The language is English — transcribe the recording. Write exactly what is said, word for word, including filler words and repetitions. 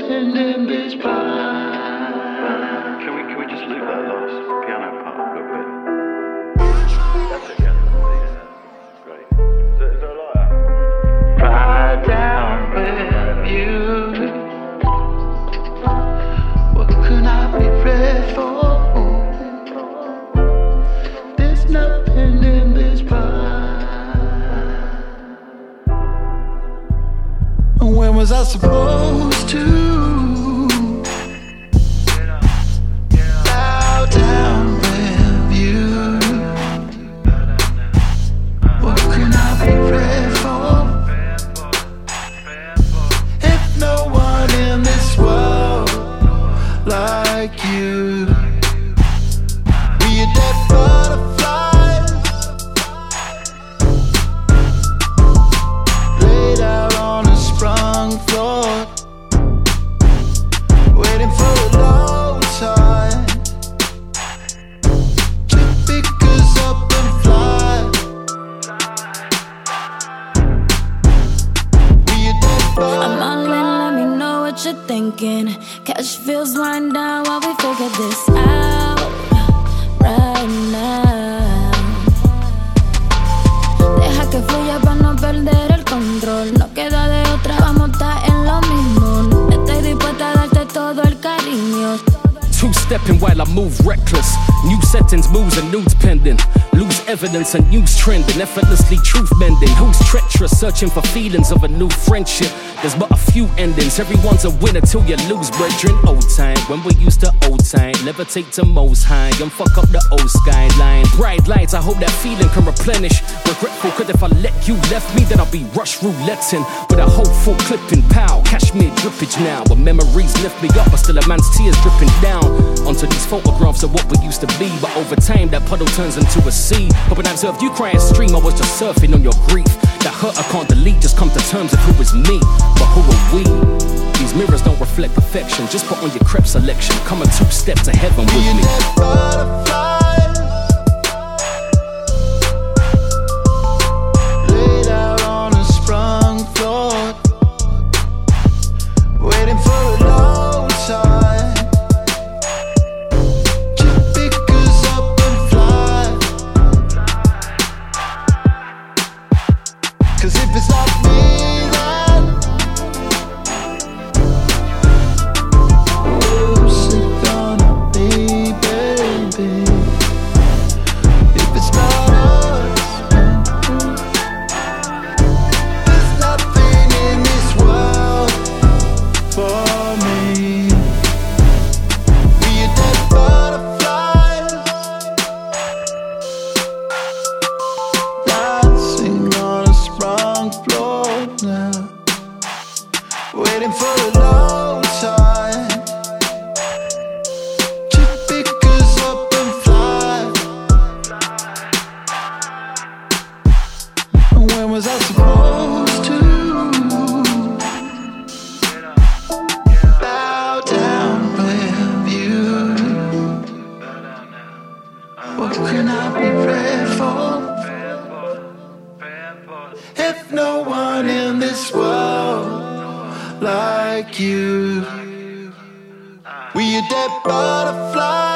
nothing in this pie. Can we, can we just leave that last piano part a little bit? That's it, yeah. Yeah. Great. Is there, is there a lighter? Right down with you. What could I be ready for? There's nothing in this pie. And when was I supposed to? Like you, be a dead butterfly, laid out on a sprung floor, waiting for a low tide to pick us up and fly. Be a dead butterfly. I'm all in, let me know what you're thinking. Cash feels wind down while we figure this out right now. Deja que fluya para no perder el control. No queda de otra, vamos a estar en lo mismo. Estoy dispuesta a darte todo el cariño. Two-stepping while I move reckless. New settings, moves and nudes pending. Lose evidence and news trending. Effortlessly truth bending. Who's treacherous? Searching for feelings of a new friendship. There's but a few endings. Everyone's a winner till you lose, brethren. Old time, when we used to old time. Levitate to most high and fuck up the old skyline. Bright lights, I hope that feeling can replenish. Regretful, cause if I let you left me, then I'll be rush rouletting with a hopeful clipping. Pow, cashmere drippage now. When memories lift me up, but still a man's tears dripping down onto these photographs of what we used to be. But over time, that puddle turns into a sea. But when I observed you crying stream, I was just surfing on your grief. That hurt I can't delete, just come to terms with who is me. But who are we? These mirrors don't reflect perfection. Just put on your crepe selection. Come a two steps to heaven with me. That butterfly, laid out on a sprung floor, waiting for a low tide to pick us up and fly. Cause if it's not me, waiting for a low tide to pick us up and fly. And when was I supposed to bow down with you? What can I be ready for if no one in this world like you? We a dead butterfly.